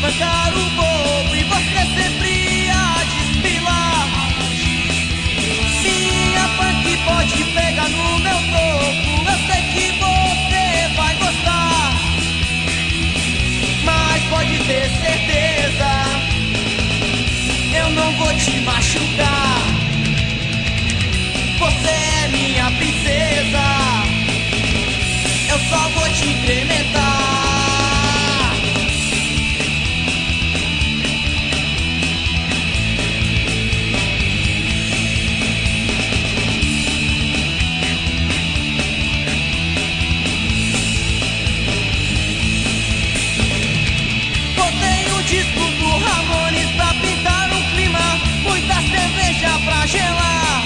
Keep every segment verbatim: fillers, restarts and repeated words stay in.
espancar o bobo e você sempre a desfilar. Minha punk pode pegar no meu corpo, eu sei que você vai gostar, mas pode ter certeza, eu não vou te machucar. Você é minha princesa, eu só vou te incrementar. Botei o disco do Ramones pra pintar um clima, muita cerveja pra gelar.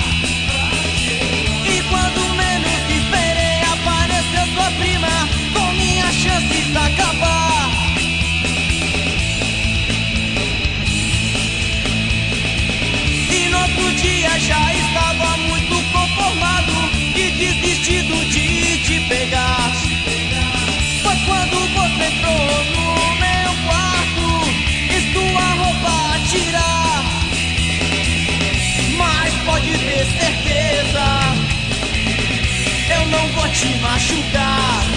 E quando menos esperei, apareceu sua prima, com minhas chances acabar. E no outro dia já estava muito conformado e desistido de te pegar. Foi quando você entrou no meu quarto e sua roupa a tirar. Mas pode ter certeza, eu não vou te machucar.